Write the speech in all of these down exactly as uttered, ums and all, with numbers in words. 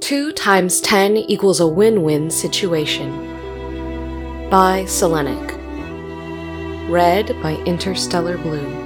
two times ten equals a win-win situation. By Selenic. Read by Interstellar Blue.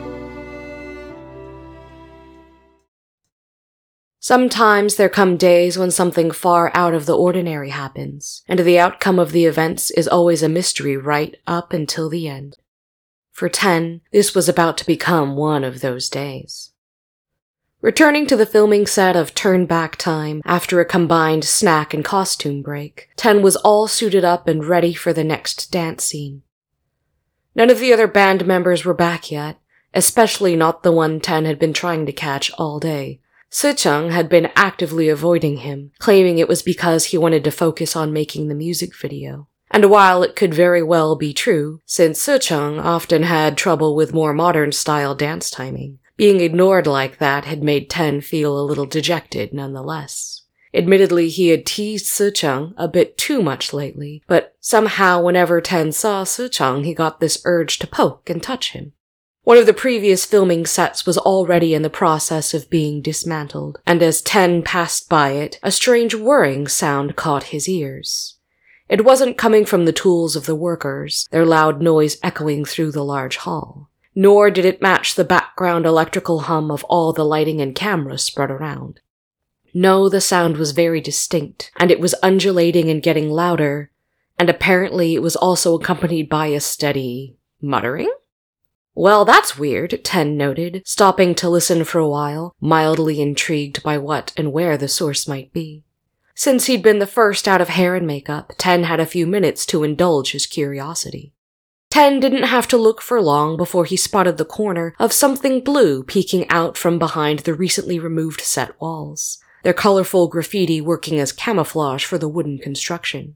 Sometimes there come days when something far out of the ordinary happens, and the outcome of the events is always a mystery right up until the end. For Ten, this was about to become one of those days. Returning to the filming set of Turn Back Time after a combined snack and costume break, Ten was all suited up and ready for the next dance scene. None of the other band members were back yet, especially not the one Ten had been trying to catch all day. Sucheng had been actively avoiding him, claiming it was because he wanted to focus on making the music video. And while it could very well be true, since Sucheng often had trouble with more modern-style dance timing, being ignored like that had made Ten feel a little dejected nonetheless. Admittedly, he had teased Sucheng a bit too much lately, but somehow whenever Ten saw Sucheng, he got this urge to poke and touch him. One of the previous filming sets was already in the process of being dismantled, and as Ten passed by it, a strange whirring sound caught his ears. It wasn't coming from the tools of the workers, their loud noise echoing through the large hall. Nor did it match the background electrical hum of all the lighting and cameras spread around. No, the sound was very distinct, and it was undulating and getting louder, and apparently it was also accompanied by a steady muttering? Well, that's weird, Ten noted, stopping to listen for a while, mildly intrigued by what and where the source might be. Since he'd been the first out of hair and makeup, Ten had a few minutes to indulge his curiosity. Ten didn't have to look for long before he spotted the corner of something blue peeking out from behind the recently removed set walls, their colorful graffiti working as camouflage for the wooden construction.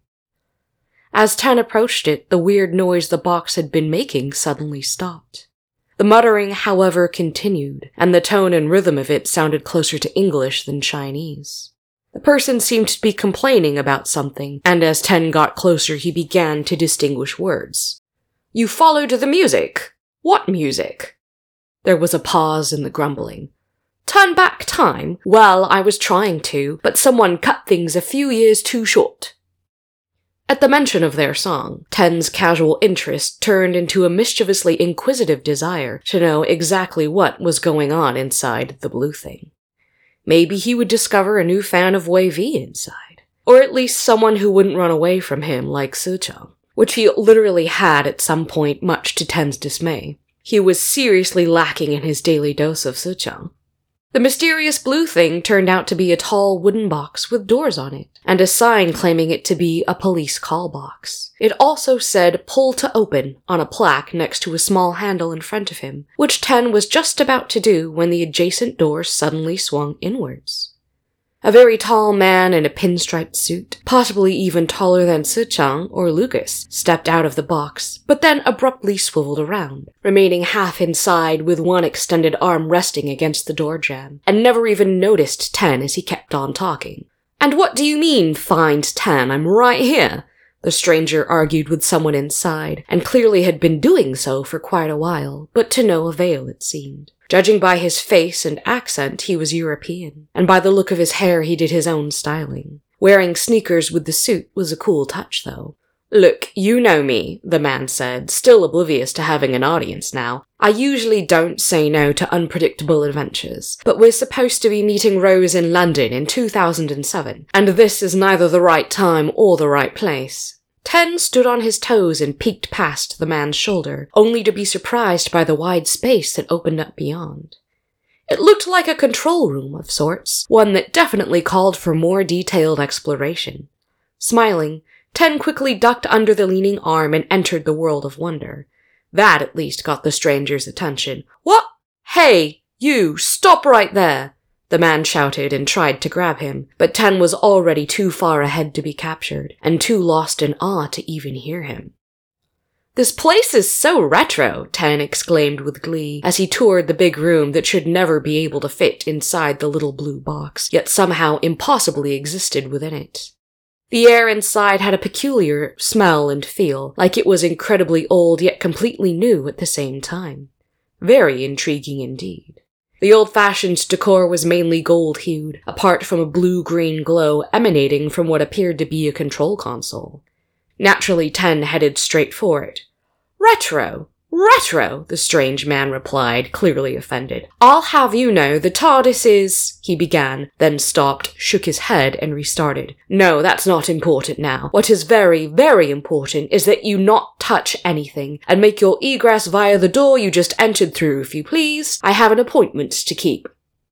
As Ten approached it, the weird noise the box had been making suddenly stopped. The muttering, however, continued, and the tone and rhythm of it sounded closer to English than Chinese. The person seemed to be complaining about something, and as Ten got closer he began to distinguish words. You followed the music. What music? There was a pause in the grumbling. Turn back time? Well, I was trying to, but someone cut things a few years too short. At the mention of their song, Ten's casual interest turned into a mischievously inquisitive desire to know exactly what was going on inside the blue thing. Maybe he would discover a new fan of Wei Vi inside, or at least someone who wouldn't run away from him like Sucheng. Which he literally had at some point, much to Ten's dismay. He was seriously lacking in his daily dose of Sucheng. The mysterious blue thing turned out to be a tall wooden box with doors on it, and a sign claiming it to be a police call box. It also said "Pull to open" on a plaque next to a small handle in front of him, which Ten was just about to do when the adjacent door suddenly swung inwards. A very tall man in a pinstriped suit, possibly even taller than Sucheng or Lucas, stepped out of the box, but then abruptly swiveled around, remaining half inside with one extended arm resting against the door jamb, and never even noticed Ten as he kept on talking. And what do you mean, find Ten? I'm right here, the stranger argued with someone inside, and clearly had been doing so for quite a while, but to no avail it seemed. Judging by his face and accent, he was European, and by the look of his hair he did his own styling. Wearing sneakers with the suit was a cool touch, though. Look, you know me, the man said, still oblivious to having an audience now. I usually don't say no to unpredictable adventures, but we're supposed to be meeting Rose in London in two thousand seven, and this is neither the right time or the right place. Ten stood on his toes and peeked past the man's shoulder, only to be surprised by the wide space that opened up beyond. It looked like a control room of sorts, one that definitely called for more detailed exploration. Smiling, Ten quickly ducked under the leaning arm and entered the world of wonder. That at least got the stranger's attention. What? Hey, you, stop right there! The man shouted and tried to grab him, but Ten was already too far ahead to be captured, and too lost in awe to even hear him. This place is so retro, Ten exclaimed with glee, as he toured the big room that should never be able to fit inside the little blue box, yet somehow impossibly existed within it. The air inside had a peculiar smell and feel, like it was incredibly old yet completely new at the same time. Very intriguing indeed. The old-fashioned decor was mainly gold-hued, apart from a blue-green glow emanating from what appeared to be a control console. Naturally, Ten headed straight for it. "Retro! Retro!" the strange man replied, clearly offended. "I'll have you know the TARDIS is—" he began, then stopped, shook his head, and restarted. "No, that's not important now. What is very, very important is that you not touch anything, and make your egress via the door you just entered through, if you please. I have an appointment to keep."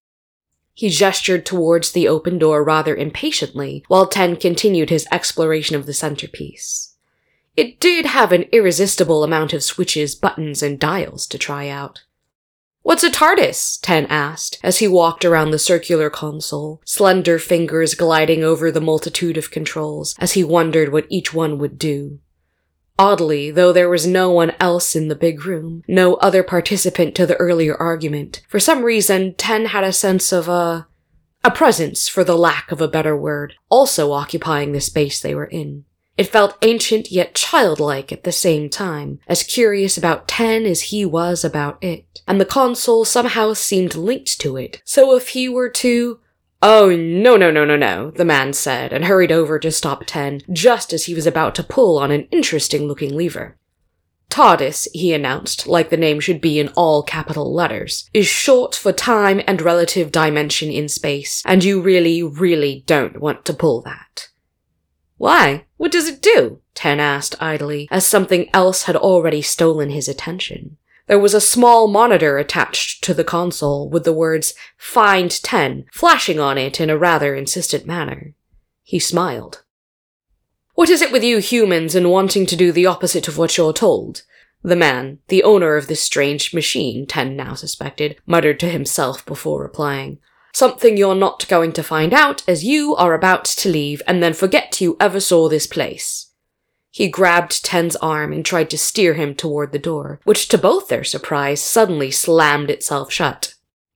He gestured towards the open door rather impatiently, while Ten continued his exploration of the centerpiece. It did have an irresistible amount of switches, buttons, and dials to try out. "What's a TARDIS?" Ten asked, as he walked around the circular console, slender fingers gliding over the multitude of controls, as he wondered what each one would do. Oddly, though there was no one else in the big room, no other participant to the earlier argument, for some reason, Ten had a sense of a... a presence, for the lack of a better word, also occupying the space they were in. It felt ancient yet childlike at the same time, as curious about Ten as he was about it, and the console somehow seemed linked to it, so if he were to— "Oh, no, no, no, no, no," the man said, and hurried over to stop Ten, just as he was about to pull on an interesting-looking lever. "TARDIS," he announced, like the name should be in all capital letters, "is short for time and relative dimension in space, and you really, really don't want to pull that." "Why? What does it do?" Ten asked idly, as something else had already stolen his attention. There was a small monitor attached to the console with the words "Find Ten" flashing on it in a rather insistent manner. He smiled. "What is it with you humans and wanting to do the opposite of what you're told?" The man, the owner of this strange machine, Ten now suspected, muttered to himself before replying. "Something you're not going to find out as you are about to leave and then forget you ever saw this place." He grabbed Ten's arm and tried to steer him toward the door, which to both their surprise suddenly slammed itself shut.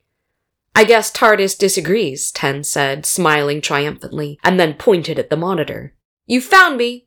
"I guess TARDIS disagrees," Ten said, smiling triumphantly, and then pointed at the monitor. "You found me!"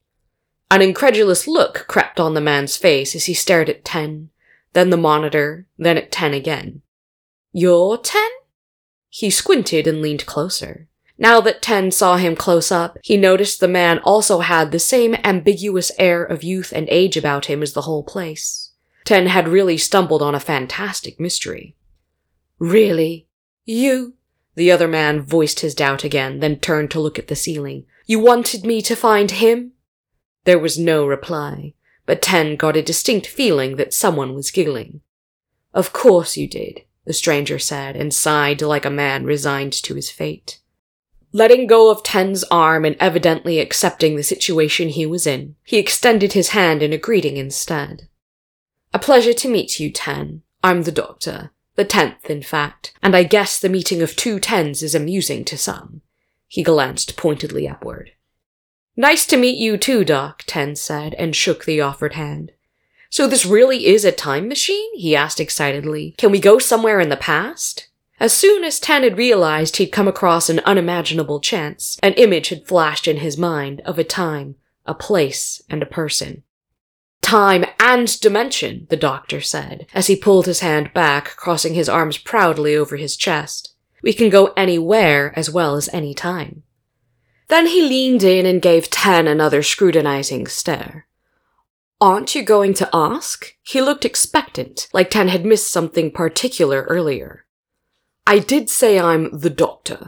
An incredulous look crept on the man's face as he stared at Ten, then the monitor, then at Ten again. "You're Ten?" He squinted and leaned closer. Now that Ten saw him close up, he noticed the man also had the same ambiguous air of youth and age about him as the whole place. Ten had really stumbled on a fantastic mystery. "Really? You?" The other man voiced his doubt again, then turned to look at the ceiling. "You wanted me to find him?" There was no reply, but Ten got a distinct feeling that someone was giggling. "Of course you did," the stranger said, and sighed like a man resigned to his fate. Letting go of Ten's arm and evidently accepting the situation he was in, he extended his hand in a greeting instead. "A pleasure to meet you, Ten. I'm the Doctor. The tenth, in fact, and I guess the meeting of two Tens is amusing to some." He glanced pointedly upward. "Nice to meet you too, Doc," Ten said, and shook the offered hand. "So this really is a time machine?" he asked excitedly. "Can we go somewhere in the past?" As soon as Ten had realized he'd come across an unimaginable chance, an image had flashed in his mind of a time, a place, and a person. "Time and dimension," the Doctor said, as he pulled his hand back, crossing his arms proudly over his chest. "We can go anywhere as well as any time." Then he leaned in and gave Ten another scrutinizing stare. "Aren't you going to ask?" He looked expectant, like Ten had missed something particular earlier. "I did say I'm the Doctor."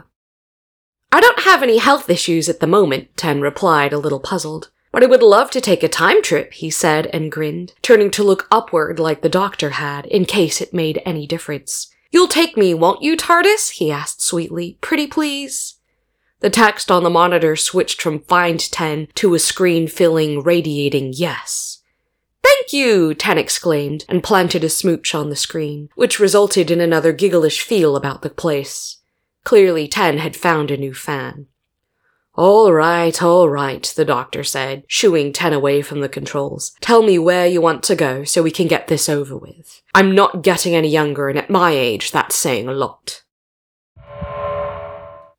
"I don't have any health issues at the moment," Ten replied, a little puzzled. "But I would love to take a time trip," he said and grinned, turning to look upward like the Doctor had, in case it made any difference. "You'll take me, won't you, TARDIS?" he asked sweetly. "Pretty please?" The text on the monitor switched from Find Ten to a screen-filling, radiating yes. "Thank you!" Ten exclaimed, and planted a smooch on the screen, which resulted in another gigglish feel about the place. Clearly Ten had found a new fan. "All right, all right," the Doctor said, shooing Ten away from the controls. "Tell me where you want to go so we can get this over with. I'm not getting any younger, and at my age, that's saying a lot."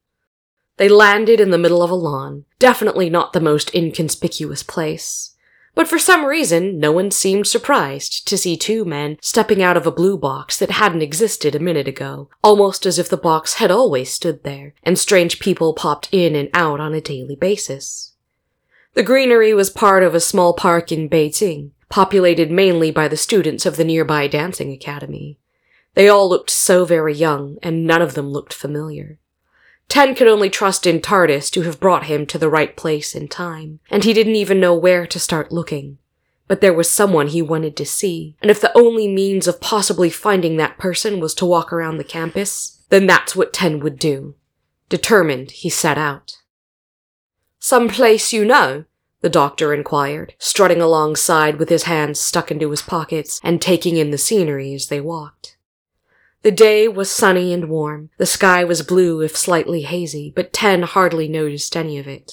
They landed in the middle of a lawn, definitely not the most inconspicuous place. But for some reason, no one seemed surprised to see two men stepping out of a blue box that hadn't existed a minute ago, almost as if the box had always stood there, and strange people popped in and out on a daily basis. The greenery was part of a small park in Beijing, populated mainly by the students of the nearby dancing academy. They all looked so very young, and none of them looked familiar. Ten could only trust in TARDIS to have brought him to the right place in time, and he didn't even know where to start looking. But there was someone he wanted to see, and if the only means of possibly finding that person was to walk around the campus, then that's what Ten would do. Determined, he set out. "Some place you know?" the doctor inquired, strutting alongside with his hands stuck into his pockets and taking in the scenery as they walked. The day was sunny and warm. The sky was blue if slightly hazy, but Ten hardly noticed any of it.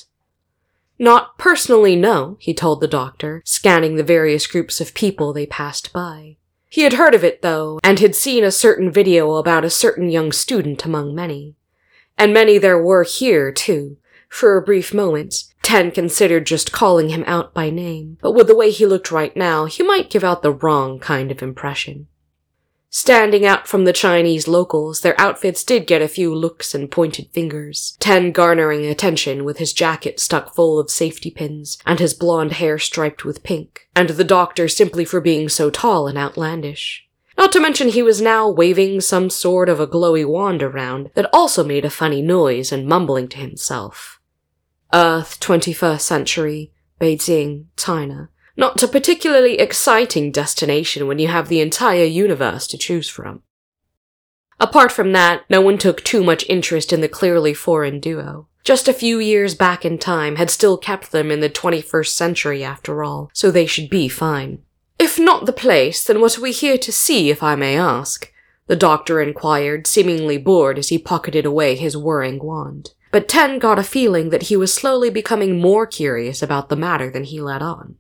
"Not personally, no," he told the doctor, scanning the various groups of people they passed by. He had heard of it, though, and had seen a certain video about a certain young student among many. And many there were here, too. For a brief moment, Ten considered just calling him out by name, but with the way he looked right now, he might give out the wrong kind of impression. Standing out from the Chinese locals, their outfits did get a few looks and pointed fingers, Ten garnering attention with his jacket stuck full of safety pins and his blonde hair striped with pink, and the doctor simply for being so tall and outlandish. Not to mention he was now waving some sort of a glowy wand around that also made a funny noise and mumbling to himself. Earth, twenty-first century, Beijing, China. Not a particularly exciting destination when you have the entire universe to choose from. Apart from that, no one took too much interest in the clearly foreign duo. Just a few years back in time had still kept them in the twenty-first century after all, so they should be fine. "If not the place, then what are we here to see, if I may ask?" the doctor inquired, seemingly bored as he pocketed away his whirring wand. But Ten got a feeling that he was slowly becoming more curious about the matter than he let on.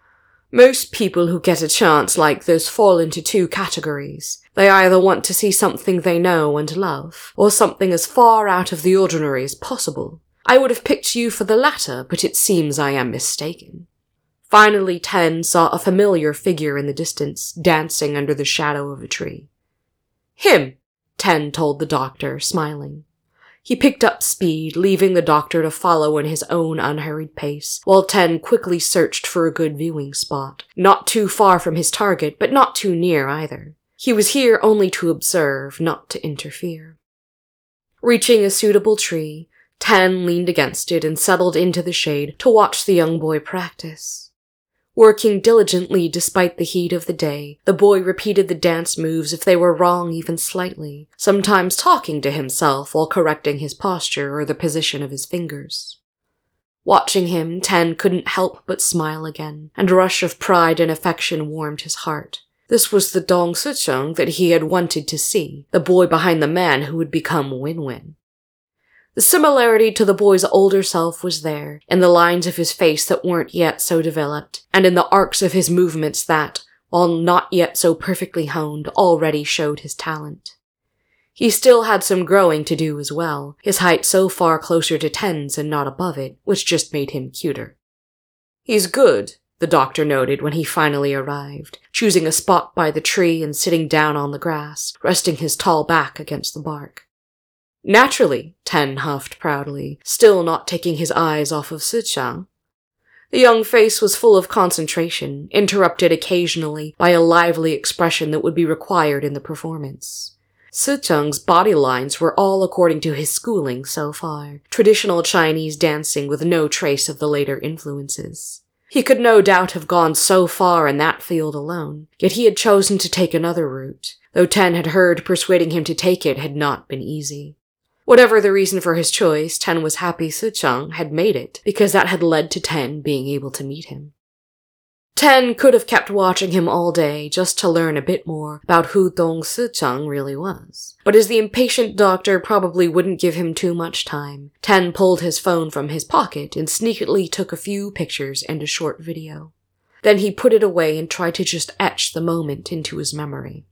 "Most people who get a chance like this fall into two categories. They either want to see something they know and love, or something as far out of the ordinary as possible. I would have picked you for the latter, but it seems I am mistaken." Finally, Ten saw a familiar figure in the distance, dancing under the shadow of a tree. "Him," Ten told the doctor, smiling. He picked up speed, leaving the doctor to follow in his own unhurried pace, while Ten quickly searched for a good viewing spot, not too far from his target, but not too near either. He was here only to observe, not to interfere. Reaching a suitable tree, Ten leaned against it and settled into the shade to watch the young boy practice. Working diligently despite the heat of the day, the boy repeated the dance moves if they were wrong even slightly, sometimes talking to himself while correcting his posture or the position of his fingers. Watching him, Ten couldn't help but smile again, and a rush of pride and affection warmed his heart. This was the Dong Sucheng that he had wanted to see, the boy behind the man who would become Win-Win. The similarity to the boy's older self was there, in the lines of his face that weren't yet so developed, and in the arcs of his movements that, while not yet so perfectly honed, already showed his talent. He still had some growing to do as well, his height so far closer to Ten's and not above it, which just made him cuter. "He's good," the doctor noted when he finally arrived, choosing a spot by the tree and sitting down on the grass, resting his tall back against the bark. "Naturally," Ten huffed proudly, still not taking his eyes off of Sucheng. The young face was full of concentration, interrupted occasionally by a lively expression that would be required in the performance. Sucheng's body lines were all according to his schooling so far, traditional Chinese dancing with no trace of the later influences. He could no doubt have gone so far in that field alone, yet he had chosen to take another route, though Ten had heard persuading him to take it had not been easy. Whatever the reason for his choice, Ten was happy Sucheng had made it, because that had led to Ten being able to meet him. Ten could have kept watching him all day just to learn a bit more about who Dong Sucheng really was. But as the impatient doctor probably wouldn't give him too much time, Ten pulled his phone from his pocket and sneakily took a few pictures and a short video. Then he put it away and tried to just etch the moment into his memory.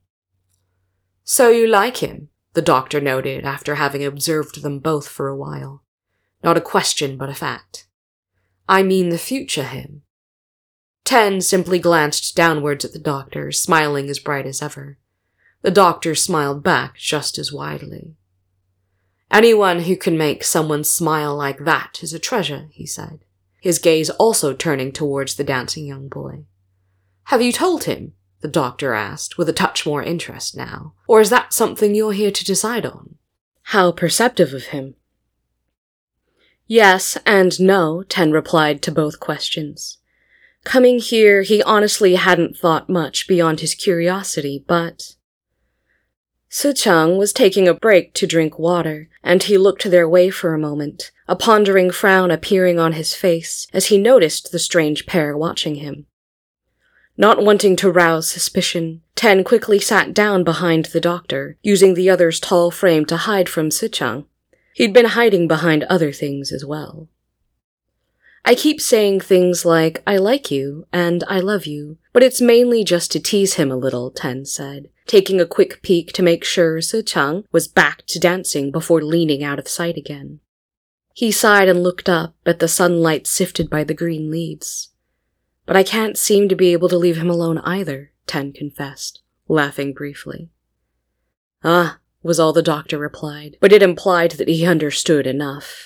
"So you like him?" the doctor noted after having observed them both for a while. Not a question, but a fact. "I mean the future him." Ten simply glanced downwards at the doctor, smiling as bright as ever. The doctor smiled back just as widely. Anyone who can make someone smile like that is a treasure, he said, his gaze also turning towards the dancing young boy. Have you told him? The doctor asked, with a touch more interest now. Or is that something you're here to decide on? How perceptive of him. Yes and no, Ten replied to both questions. Coming here, he honestly hadn't thought much beyond his curiosity, but... Suchang was taking a break to drink water, and he looked their way for a moment, a pondering frown appearing on his face as he noticed the strange pair watching him. Not wanting to rouse suspicion, Ten quickly sat down behind the doctor, using the other's tall frame to hide from Suchang. He'd been hiding behind other things as well. I keep saying things like, I like you, and I love you, but it's mainly just to tease him a little, Ten said, taking a quick peek to make sure Suchang was back to dancing before leaning out of sight again. He sighed and looked up at the sunlight sifted by the green leaves. But I can't seem to be able to leave him alone either, Ten confessed, laughing briefly. Ah, was all the doctor replied, but it implied that he understood enough.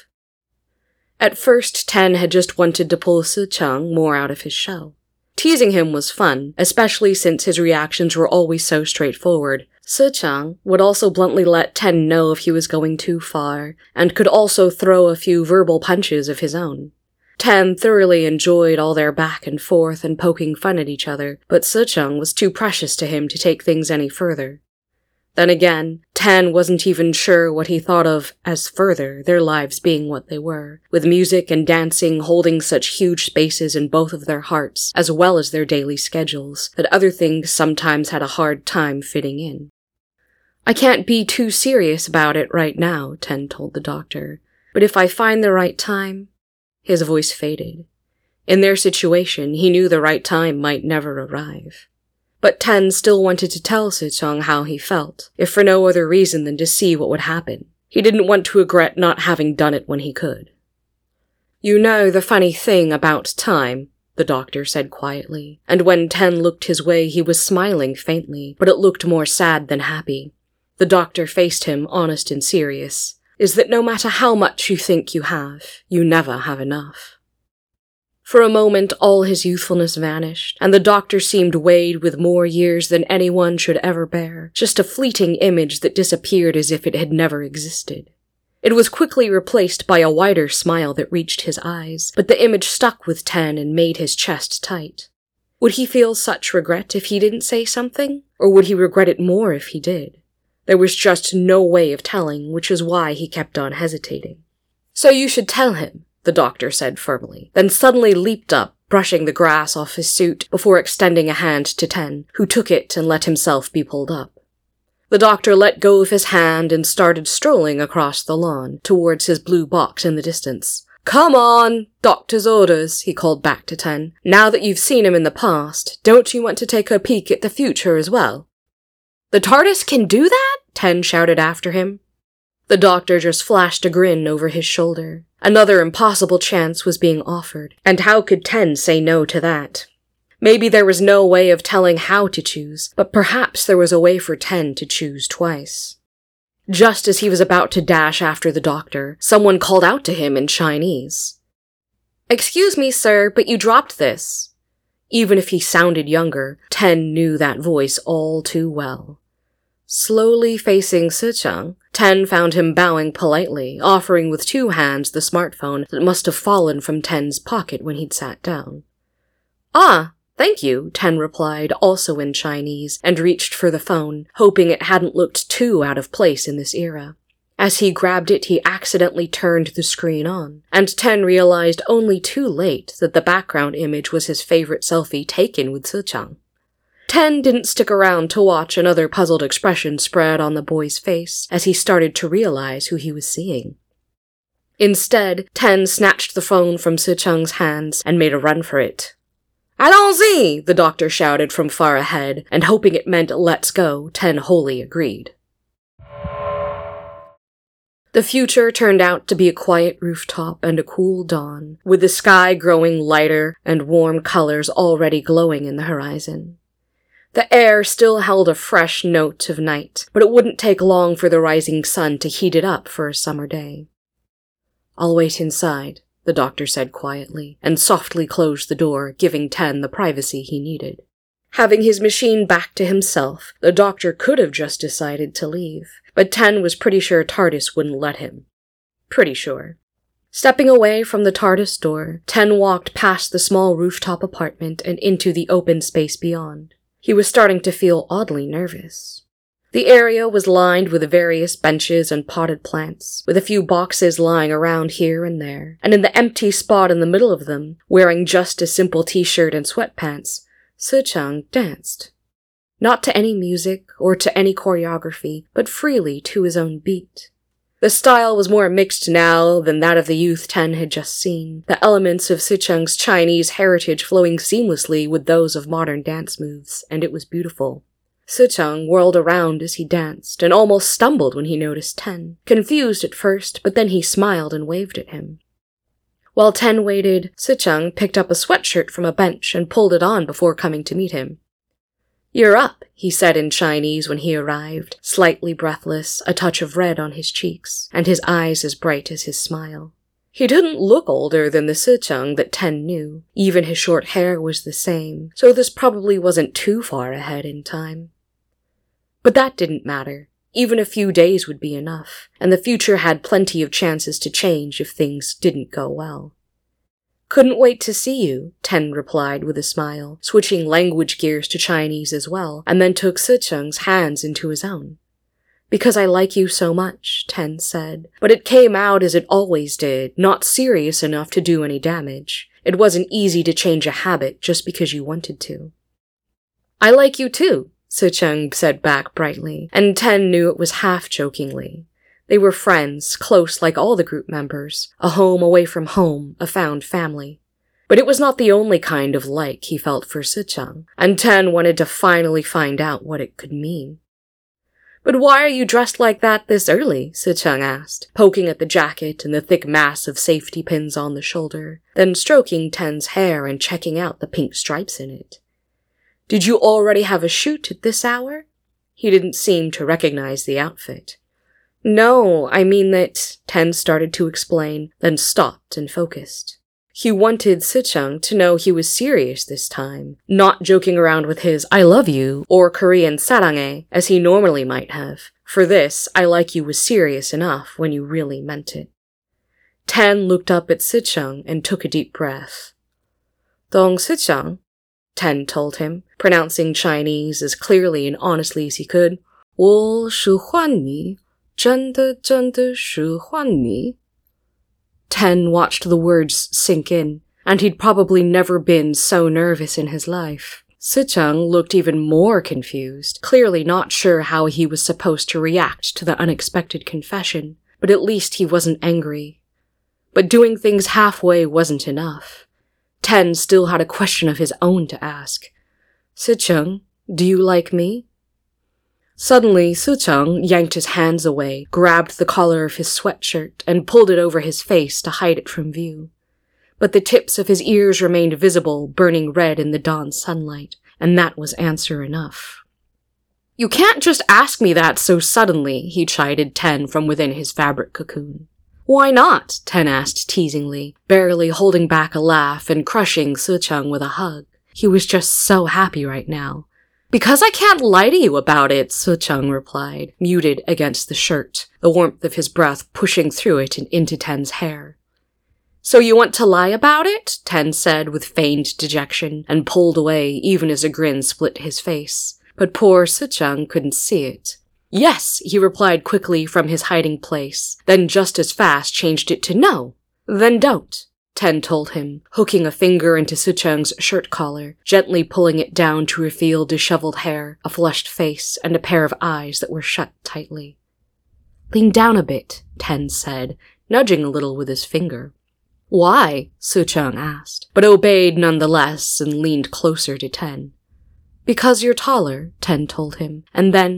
At first, Ten had just wanted to pull Suchang more out of his shell. Teasing him was fun, especially since his reactions were always so straightforward. Suchang would also bluntly let Ten know if he was going too far, and could also throw a few verbal punches of his own. Ten thoroughly enjoyed all their back and forth and poking fun at each other, but Suchang was too precious to him to take things any further. Then again, Ten wasn't even sure what he thought of as further, their lives being what they were, with music and dancing holding such huge spaces in both of their hearts, as well as their daily schedules, that other things sometimes had a hard time fitting in. I can't be too serious about it right now, Ten told the doctor, but if I find the right time... His voice faded. In their situation, he knew the right time might never arrive. But Ten still wanted to tell Suchang how he felt, if for no other reason than to see what would happen. He didn't want to regret not having done it when he could. You know the funny thing about time, the doctor said quietly, and when Ten looked his way he was smiling faintly, but it looked more sad than happy. The doctor faced him, honest and serious, is that no matter how much you think you have, you never have enough. For a moment all his youthfulness vanished, and the doctor seemed weighed with more years than anyone should ever bear, just a fleeting image that disappeared as if it had never existed. It was quickly replaced by a wider smile that reached his eyes, but the image stuck with Ten and made his chest tight. Would he feel such regret if he didn't say something, or would he regret it more if he did? There was just no way of telling, which is why he kept on hesitating. So you should tell him, the doctor said firmly, then suddenly leaped up, brushing the grass off his suit before extending a hand to Ten, who took it and let himself be pulled up. The doctor let go of his hand and started strolling across the lawn, towards his blue box in the distance. Come on, doctor's orders, he called back to Ten. Now that you've seen him in the past, don't you want to take a peek at the future as well? The TARDIS can do that? Ten shouted after him. The doctor just flashed a grin over his shoulder. Another impossible chance was being offered, and how could Ten say no to that? Maybe there was no way of telling how to choose, but perhaps there was a way for Ten to choose twice. Just as he was about to dash after the doctor, someone called out to him in Chinese. Excuse me, sir, but you dropped this. Even if he sounded younger, Ten knew that voice all too well. Slowly facing Suchang, Ten found him bowing politely, offering with two hands the smartphone that must have fallen from Ten's pocket when he'd sat down. Ah, thank you, Ten replied, also in Chinese, and reached for the phone, hoping it hadn't looked too out of place in this era. As he grabbed it, he accidentally turned the screen on, and Ten realized only too late that the background image was his favorite selfie taken with Suchang. Ten didn't stick around to watch another puzzled expression spread on the boy's face as he started to realize who he was seeing. Instead, Ten snatched the phone from Suchang's hands and made a run for it. Allons-y! The doctor shouted from far ahead, and hoping it meant let's go, Ten wholly agreed. The future turned out to be a quiet rooftop and a cool dawn, with the sky growing lighter and warm colors already glowing in the horizon. The air still held a fresh note of night, but it wouldn't take long for the rising sun to heat it up for a summer day. "I'll wait inside," the doctor said quietly, and softly closed the door, giving Ten the privacy he needed. Having his machine back to himself, the doctor could have just decided to leave, but Ten was pretty sure TARDIS wouldn't let him. Pretty sure. Stepping away from the TARDIS door, Ten walked past the small rooftop apartment and into the open space beyond. He was starting to feel oddly nervous. The area was lined with various benches and potted plants, with a few boxes lying around here and there, and in the empty spot in the middle of them, wearing just a simple t-shirt and sweatpants, Suchang danced. Not to any music or to any choreography, but freely to his own beat. The style was more mixed now than that of the youth Ten had just seen, the elements of Suchang's Chinese heritage flowing seamlessly with those of modern dance moves, and it was beautiful. Suchang whirled around as he danced, and almost stumbled when he noticed Ten, confused at first, but then he smiled and waved at him. While Ten waited, Suchang picked up a sweatshirt from a bench and pulled it on before coming to meet him. "You're up," he said in Chinese when he arrived, slightly breathless, a touch of red on his cheeks, and his eyes as bright as his smile. He didn't look older than the Suchang that Ten knew. Even his short hair was the same, so this probably wasn't too far ahead in time. But that didn't matter. Even a few days would be enough, and the future had plenty of chances to change if things didn't go well. "Couldn't wait to see you," Ten replied with a smile, switching language gears to Chinese as well, and then took Suchang's hands into his own. "Because I like you so much," Ten said, but it came out as it always did, not serious enough to do any damage. It wasn't easy to change a habit just because you wanted to. "I like you too," Suchang said back brightly, and Ten knew it was half-jokingly. They were friends, close like all the group members, a home away from home, a found family. But it was not the only kind of like he felt for Suchang, and Ten wanted to finally find out what it could mean. "But why are you dressed like that this early?" Suchang asked, poking at the jacket and the thick mass of safety pins on the shoulder, then stroking Ten's hair and checking out the pink stripes in it. "Did you already have a shoot at this hour?" He didn't seem to recognize the outfit. "No, I mean that," Ten started to explain, then stopped and focused. He wanted Suchang to know he was serious this time, not joking around with his "I love you" or Korean sarange, as he normally might have. For this, "I like you" was serious enough when you really meant it. Ten looked up at Suchang and took a deep breath. "Dong Suchang," Ten told him, pronouncing Chinese as clearly and honestly as he could. 我喜欢你 真的真的喜欢你 Ten watched the words sink in, and he'd probably never been so nervous in his life. Suchang looked even more confused, clearly not sure how he was supposed to react to the unexpected confession, but at least he wasn't angry. But doing things halfway wasn't enough. Ten still had a question of his own to ask. "Suchang, do you like me?" Suddenly, Suchang yanked his hands away, grabbed the collar of his sweatshirt, and pulled it over his face to hide it from view. But the tips of his ears remained visible, burning red in the dawn sunlight, and that was answer enough. "You can't just ask me that so suddenly," he chided Ten from within his fabric cocoon. "Why not?" Ten asked teasingly, barely holding back a laugh and crushing Suchang with a hug. He was just so happy right now. "Because I can't lie to you about it," Suchang replied, muted against the shirt, the warmth of his breath pushing through it and into Ten's hair. "So you want to lie about it?" Ten said with feigned dejection, and pulled away even as a grin split his face. But poor Suchang couldn't see it. "Yes," he replied quickly from his hiding place, then just as fast changed it to "no." "Then don't," Ten told him, hooking a finger into Suchang's shirt collar, gently pulling it down to reveal disheveled hair, a flushed face, and a pair of eyes that were shut tightly. "Lean down a bit," Ten said, nudging a little with his finger. "Why?" Suchang asked, but obeyed nonetheless and leaned closer to Ten. "Because you're taller," Ten told him, and then,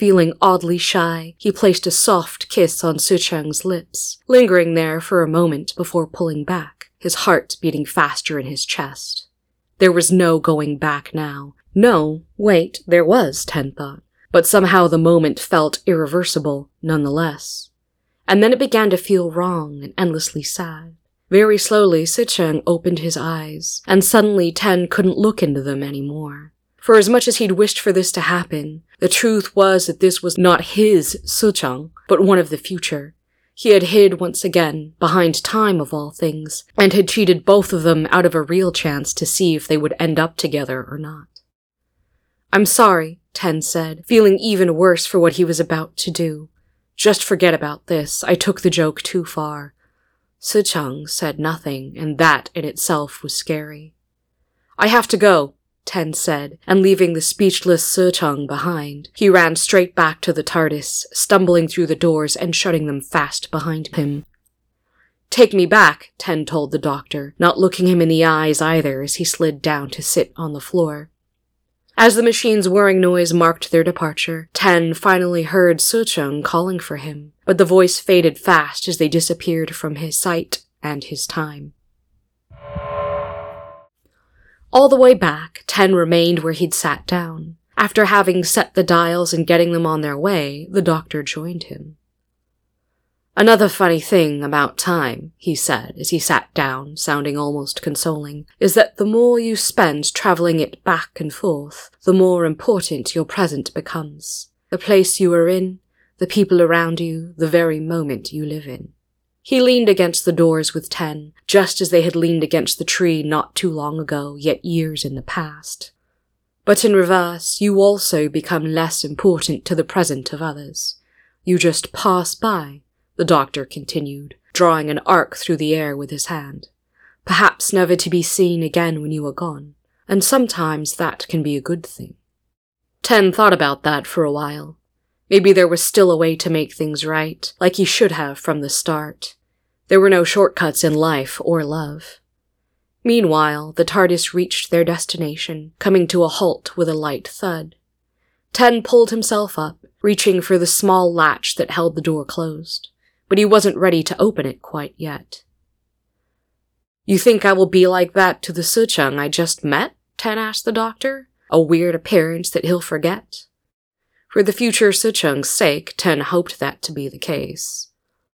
feeling oddly shy, he placed a soft kiss on Sucheng's lips, lingering there for a moment before pulling back, his heart beating faster in his chest. There was no going back now. No, wait, there was, Ten thought, but somehow the moment felt irreversible nonetheless. And then it began to feel wrong and endlessly sad. Very slowly, Sucheng opened his eyes, and suddenly Ten couldn't look into them anymore. For as much as he'd wished for this to happen, the truth was that this was not his Sucheng, but one of the future. He had hid once again, behind time of all things, and had cheated both of them out of a real chance to see if they would end up together or not. "I'm sorry," Ten said, feeling even worse for what he was about to do. "Just forget about this. I took the joke too far." Sucheng said nothing, and that in itself was scary. "I have to go," Ten said, and leaving the speechless Sucheng behind, he ran straight back to the TARDIS, stumbling through the doors and shutting them fast behind him. "Take me back," Ten told the doctor, not looking him in the eyes either as he slid down to sit on the floor. As the machine's whirring noise marked their departure, Ten finally heard Sucheng calling for him, but the voice faded fast as they disappeared from his sight and his time. All the way back, Ten remained where he'd sat down. After having set the dials and getting them on their way, the doctor joined him. "Another funny thing about time," he said as he sat down, sounding almost consoling, "is that the more you spend traveling it back and forth, the more important your present becomes. The place you are in, the people around you, the very moment you live in." He leaned against the doors with Ten, just as they had leaned against the tree not too long ago, yet years in the past. "But in reverse, you also become less important to the present of others. You just pass by," the doctor continued, drawing an arc through the air with his hand. "Perhaps never to be seen again when you are gone, and sometimes that can be a good thing." Ten thought about that for a while. Maybe there was still a way to make things right, like he should have from the start. There were no shortcuts in life or love. Meanwhile, the TARDIS reached their destination, coming to a halt with a light thud. Ten pulled himself up, reaching for the small latch that held the door closed, but he wasn't ready to open it quite yet. "You think I will be like that to the Sucheng I just met?" Ten asked the doctor. "A weird appearance that he'll forget?" For the future Sucheng's sake, Ten hoped that to be the case.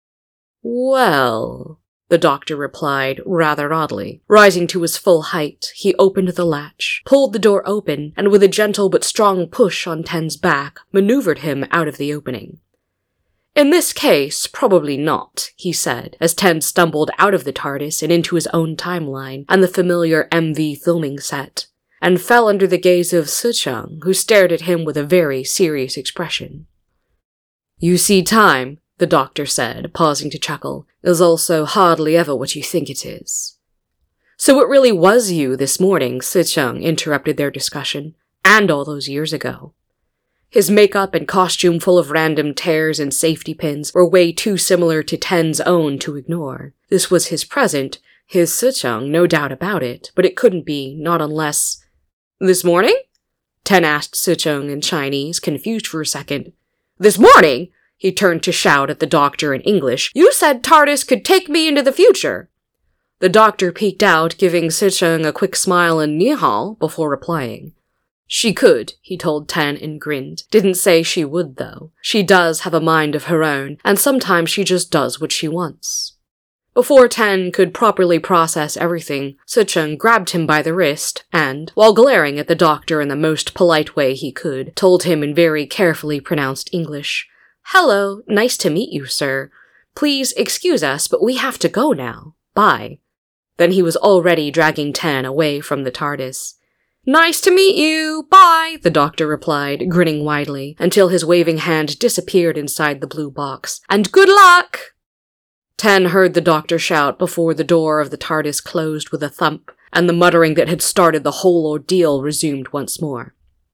"Well," the doctor replied, rather oddly. Rising to his full height, he opened the latch, pulled the door open, and with a gentle but strong push on Ten's back, maneuvered him out of the opening. "In this case, probably not," he said, as Ten stumbled out of the TARDIS and into his own timeline and the familiar M V filming set, and fell under the gaze of Sucheng, who stared at him with a very serious expression. "You see, time," the doctor said, pausing to chuckle, "is also hardly ever what you think it is." "So it really was you this morning," Sucheng interrupted their discussion, "and all those years ago." His makeup and costume full of random tears and safety pins were way too similar to Ten's own to ignore. This was his present, his Sucheng, no doubt about it, but it couldn't be, not unless... "This morning?" Ten asked Sucheng in Chinese, confused for a second. "This morning?" He turned to shout at the doctor in English. "You said TARDIS could take me into the future." The doctor peeked out, giving Sucheng a quick smile and ni hao before replying. "She could," he told Ten and grinned. "Didn't say she would, though. She does have a mind of her own, and sometimes she just does what she wants." Before Ten could properly process everything, Sucheng grabbed him by the wrist and, while glaring at the doctor in the most polite way he could, told him in very carefully pronounced English, "Hello, nice to meet you, sir. Please excuse us, but we have to go now. Bye." Then he was already dragging Ten away from the TARDIS. "Nice to meet you! Bye!" the doctor replied, grinning widely, until his waving hand disappeared inside the blue box. "And good luck!" Ten heard the doctor shout before the door of the TARDIS closed with a thump, and the muttering that had started the whole ordeal resumed once more.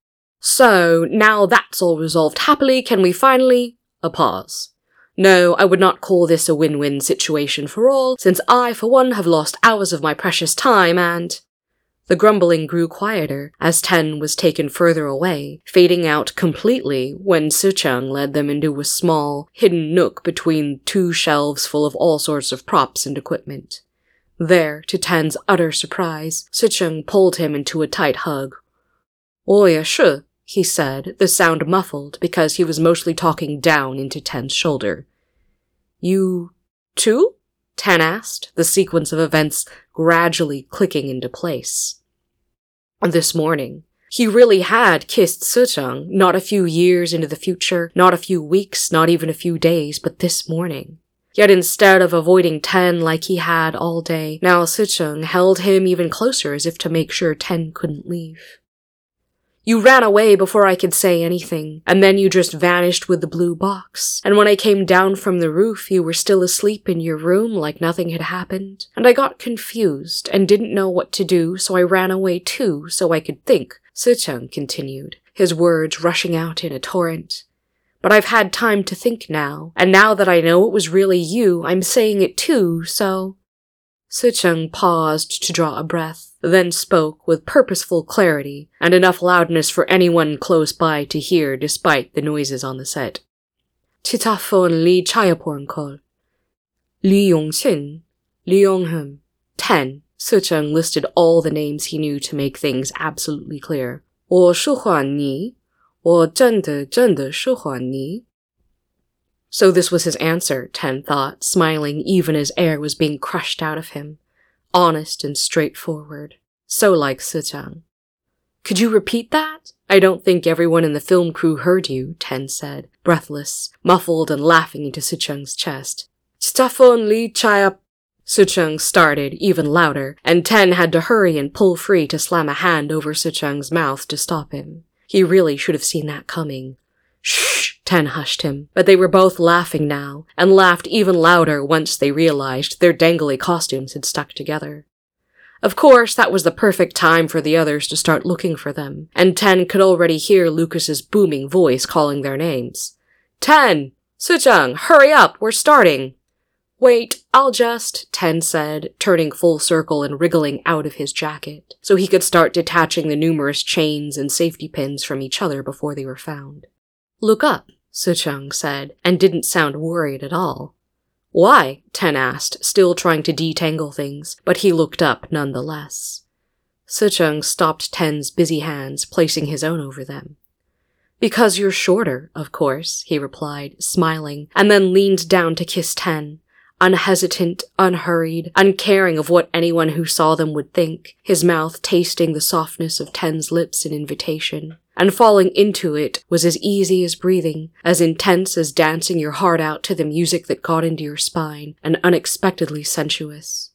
"So, now that's all resolved happily, can we finally—" A pause. "No, I would not call this a win-win situation for all, since I, for one, have lost hours of my precious time, and—" The grumbling grew quieter as Ten was taken further away, fading out completely when Sucheng led them into a small, hidden nook between two shelves full of all sorts of props and equipment. There, to Ten's utter surprise, Sucheng pulled him into a tight hug. "Oh yeah, sure," he said, the sound muffled because he was mostly talking down into Ten's shoulder. "You too?" Ten asked, the sequence of events gradually clicking into place. This morning, he really had kissed Sucheng, not a few years into the future, not a few weeks, not even a few days, but this morning. Yet instead of avoiding Ten like he had all day, now Sucheng held him even closer as if to make sure Ten couldn't leave. "You ran away before I could say anything, and then you just vanished with the blue box. And when I came down from the roof, you were still asleep in your room like nothing had happened. And I got confused and didn't know what to do, so I ran away too, so I could think," Sucheng continued, his words rushing out in a torrent. "But I've had time to think now, and now that I know it was really you, I'm saying it too, so—" Sucheng paused to draw a breath, then spoke with purposeful clarity and enough loudness for anyone close by to hear despite the noises on the set. "Chitafon li chayapornkol. Li Yongqin, Li Yonghem, Ten." Sucheng listed all the names he knew to make things absolutely clear. "我是还你，我真的真的是还你." So this was his answer, Ten thought, smiling even as air was being crushed out of him. Honest and straightforward. So like Sucheng. "Could you repeat that? I don't think everyone in the film crew heard you," Ten said, breathless, muffled and laughing into Sucheng's chest. "Stafon li chaya..." Sucheng started, even louder, and Ten had to hurry and pull free to slam a hand over Sucheng's mouth to stop him. He really should have seen that coming. "Shh!" Ten hushed him, but they were both laughing now, and laughed even louder once they realized their dangly costumes had stuck together. Of course, that was the perfect time for the others to start looking for them, and Ten could already hear Lucas's booming voice calling their names. "Ten! Sucheng, hurry up, we're starting!" "Wait, I'll just," Ten said, turning full circle and wriggling out of his jacket, so he could start detaching the numerous chains and safety pins from each other before they were found. "Look up," Sucheng said, and didn't sound worried at all. "Why?" Ten asked, still trying to detangle things, but he looked up nonetheless. Sucheng stopped Ten's busy hands, placing his own over them. "Because you're shorter, of course," he replied, smiling, and then leaned down to kiss Ten. Unhesitant, unhurried, uncaring of what anyone who saw them would think, his mouth tasting the softness of Ten's lips in invitation. And falling into it was as easy as breathing, as intense as dancing your heart out to the music that got into your spine, and unexpectedly sensuous.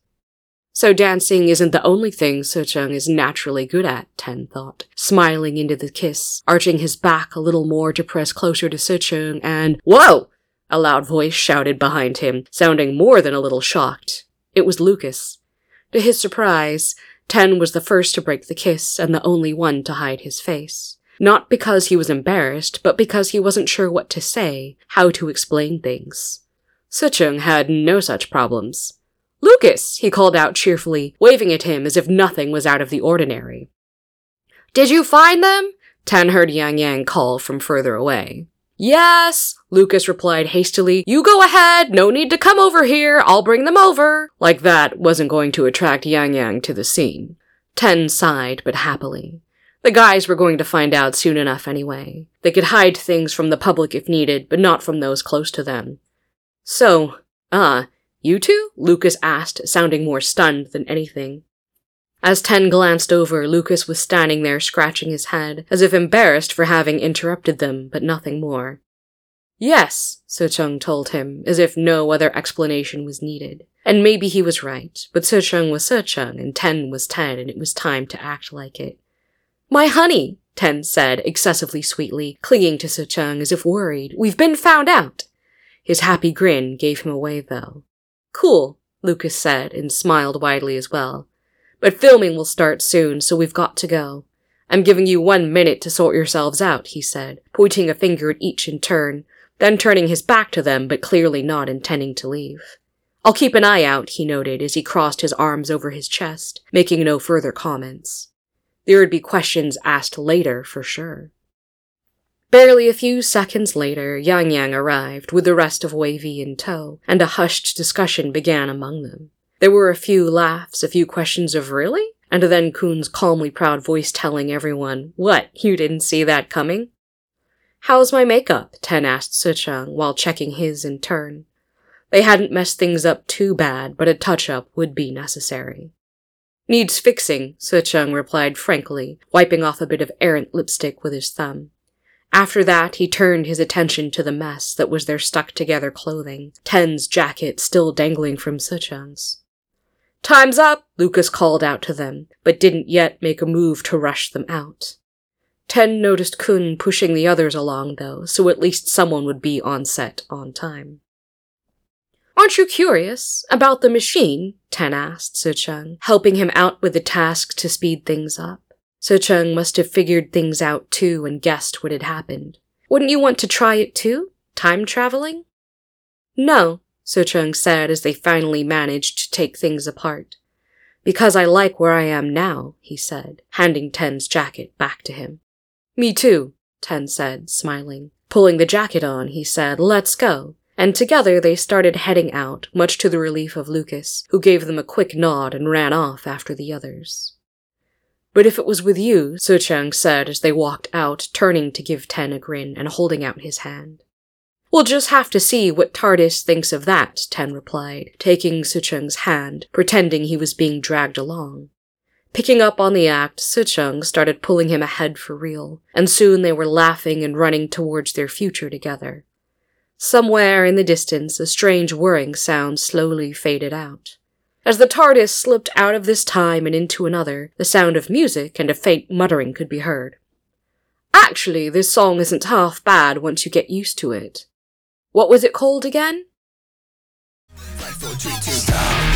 So dancing isn't the only thing Sucheng is naturally good at, Ten thought, smiling into the kiss, arching his back a little more to press closer to Sucheng, and— "Whoa!" a loud voice shouted behind him, sounding more than a little shocked. It was Lucas. To his surprise, Ten was the first to break the kiss and the only one to hide his face. Not because he was embarrassed, but because he wasn't sure what to say, how to explain things. Sucheng had no such problems. "Lucas!" he called out cheerfully, waving at him as if nothing was out of the ordinary. "Did you find them?" Ten heard Yang Yang call from further away. "Yes," Lucas replied hastily. "You go ahead, no need to come over here, I'll bring them over." Like that wasn't going to attract Yang Yang to the scene. Ten sighed, but happily. The guys were going to find out soon enough anyway. They could hide things from the public if needed, but not from those close to them. "So, ah, uh, you two?" Lucas asked, sounding more stunned than anything. As Ten glanced over, Lucas was standing there scratching his head, as if embarrassed for having interrupted them, but nothing more. "Yes," Sucheng told him, as if no other explanation was needed. And maybe he was right, but Sucheng was Sucheng, and Ten was Ten, and it was time to act like it. "My honey," Ten said, excessively sweetly, clinging to Sucheng as if worried. "We've been found out." His happy grin gave him away, though. "Cool," Lucas said, and smiled widely as well. "But filming will start soon, so we've got to go. I'm giving you one minute to sort yourselves out," he said, pointing a finger at each in turn, then turning his back to them, but clearly not intending to leave. I'll keep an eye out, he noted as he crossed his arms over his chest, making no further comments. There would be questions asked later, for sure. Barely a few seconds later, Yang Yang arrived, with the rest of Wei Vi in tow, and a hushed discussion began among them. There were a few laughs, a few questions of really? And then Kun's calmly proud voice telling everyone, "What, you didn't see that coming?" "How's my makeup?" Ten asked Sucheng while checking his in turn. They hadn't messed things up too bad, but a touch-up would be necessary. "Needs fixing," Sucheng replied frankly, wiping off a bit of errant lipstick with his thumb. After that, he turned his attention to the mess that was their stuck-together clothing, Ten's jacket still dangling from Sucheng's. "Time's up," Lucas called out to them, but didn't yet make a move to rush them out. Ten noticed Kun pushing the others along, though, so at least someone would be on set on time. "Aren't you curious about the machine?" Ten asked Sucheng, helping him out with the task to speed things up. Sucheng must have figured things out too and guessed what had happened. "Wouldn't you want to try it too? Time traveling?" "No," Sucheng said as they finally managed to take things apart. "Because I like where I am now," he said, handing Ten's jacket back to him. "Me too," Ten said, smiling. Pulling the jacket on, he said, "Let's go." And together they started heading out, much to the relief of Lucas, who gave them a quick nod and ran off after the others. "But if it was with you," Sucheng said as they walked out, turning to give Ten a grin and holding out his hand. "We'll just have to see what TARDIS thinks of that," Ten replied, taking Sucheng's hand, pretending he was being dragged along. Picking up on the act, Sucheng started pulling him ahead for real, and soon they were laughing and running towards their future together. Somewhere in the distance, a strange whirring sound slowly faded out. As the TARDIS slipped out of this time and into another, the sound of music and a faint muttering could be heard. "Actually, this song isn't half bad once you get used to it. What was it called again?"